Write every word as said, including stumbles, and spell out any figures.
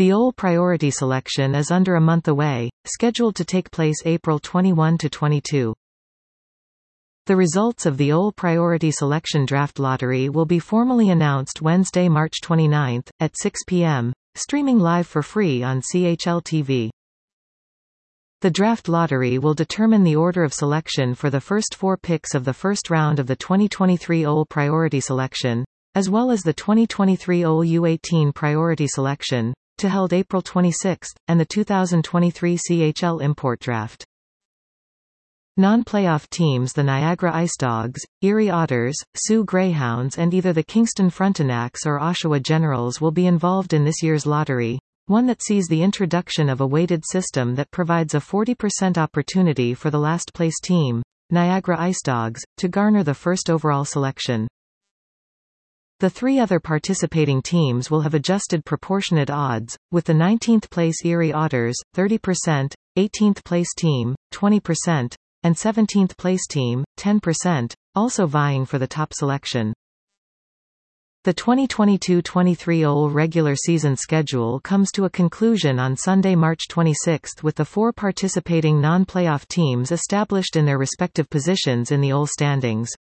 The O L priority selection is under a month away, scheduled to take place April twenty-first to twenty-second. The results of the O L priority selection draft lottery will be formally announced Wednesday, March twenty-ninth, at six p m, streaming live for free on C H L T V. The draft lottery will determine the order of selection for the first four picks of the first round of the twenty twenty-three O L priority selection, as well as the twenty twenty-three O L U eighteen priority selection, to held April twenty-sixth, and the two thousand twenty-three C H L import draft. Non-playoff teams: the Niagara Ice Dogs, Erie Otters, Sioux Greyhounds and either the Kingston Frontenacs or Oshawa Generals will be involved in this year's lottery, one that sees the introduction of a weighted system that provides a forty percent opportunity for the last-place team, Niagara Ice Dogs, to garner the first overall selection. The three other participating teams will have adjusted proportionate odds, with the nineteenth place Erie Otters, thirty percent, eighteenth place team, twenty percent, and seventeenth place team, ten percent, also vying for the top selection. The twenty twenty-two twenty-three O L regular season schedule comes to a conclusion on Sunday, March twenty-sixth, with the four participating non-playoff teams established in their respective positions in the O L standings.